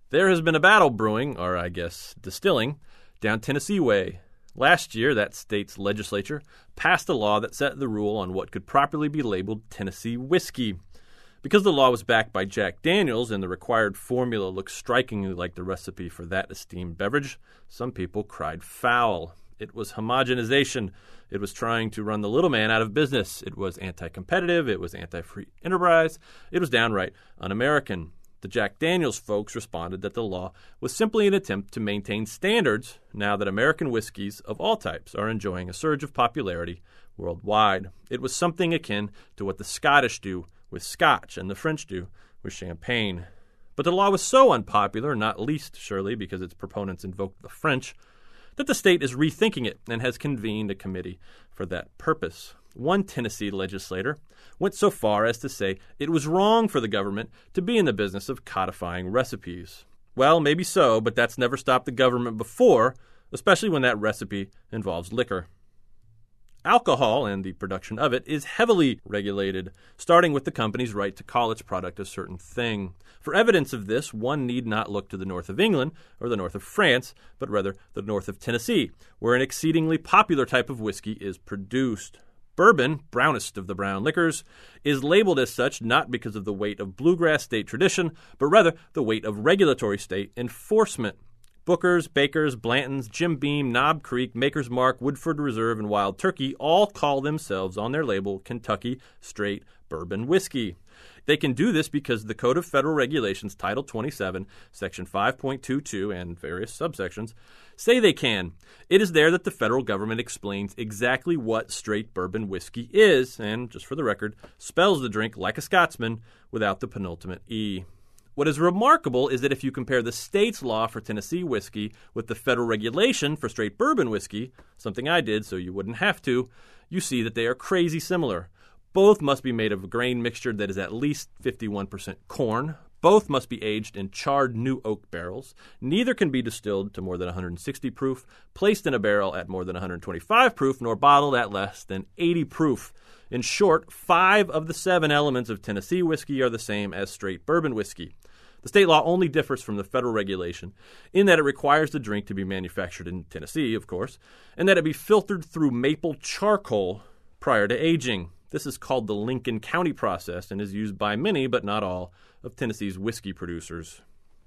There has been a battle brewing, or I guess distilling, down Tennessee way. Last year, that state's legislature passed a law that set the rule on what could properly be labeled Tennessee whiskey. Because the law was backed by Jack Daniels and the required formula looked strikingly like the recipe for that esteemed beverage, some people cried foul. It was homogenization. It was trying to run the little man out of business. It was anti-competitive. It was anti-free enterprise. It was downright un-American. The Jack Daniels folks responded that the law was simply an attempt to maintain standards now that American whiskeys of all types are enjoying a surge of popularity worldwide. It was something akin to what the Scottish do with Scotch and the French do with champagne. But the law was so unpopular, not least surely because its proponents invoked the French, that the state is rethinking it and has convened a committee for that purpose. One Tennessee legislator went so far as to say it was wrong for the government to be in the business of codifying recipes. Well, maybe so, but that's never stopped the government before, especially when that recipe involves liquor. Alcohol and the production of it is heavily regulated, starting with the company's right to call its product a certain thing. For evidence of this, one need not look to the north of England or the north of France, but rather the north of Tennessee, where an exceedingly popular type of whiskey is produced. Bourbon, brownest of the brown liquors, is labeled as such not because of the weight of bluegrass state tradition, but rather the weight of regulatory state enforcement. Booker's, Baker's, Blanton's, Jim Beam, Knob Creek, Maker's Mark, Woodford Reserve, and Wild Turkey all call themselves on their label Kentucky Straight Bourbon Whiskey. They can do this because the Code of Federal Regulations, Title 27, Section 5.22, and various subsections say they can. It is there that the federal government explains exactly what straight bourbon whiskey is, and, just for the record, spells the drink like a Scotsman without the penultimate E. What is remarkable is that if you compare the state's law for Tennessee whiskey with the federal regulation for straight bourbon whiskey, something I did so you wouldn't have to, you see that they are crazy similar. Both must be made of a grain mixture that is at least 51% corn. Both must be aged in charred new oak barrels. Neither can be distilled to more than 160 proof, placed in a barrel at more than 125 proof, nor bottled at less than 80 proof. In short, 5 of the 7 elements of Tennessee whiskey are the same as straight bourbon whiskey. The state law only differs from the federal regulation in that it requires the drink to be manufactured in Tennessee, of course, and that it be filtered through maple charcoal prior to aging. This is called the Lincoln County process and is used by many, but not all, of Tennessee's whiskey producers.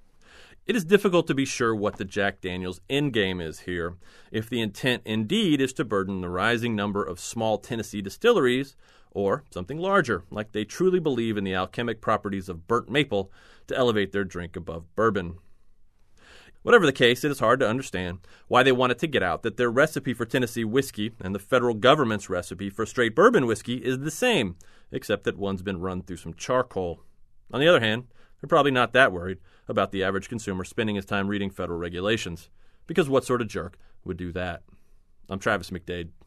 It is difficult to be sure what the Jack Daniels endgame is here, if the intent indeed is to burden the rising number of small Tennessee distilleries, or something larger, like they truly believe in the alchemic properties of burnt maple to elevate their drink above bourbon. Whatever the case, it is hard to understand why they wanted to get out that their recipe for Tennessee whiskey and the federal government's recipe for straight bourbon whiskey is the same, except that one's been run through some charcoal. On the other hand, they're probably not that worried about the average consumer spending his time reading federal regulations, because what sort of jerk would do that? I'm Travis McDade.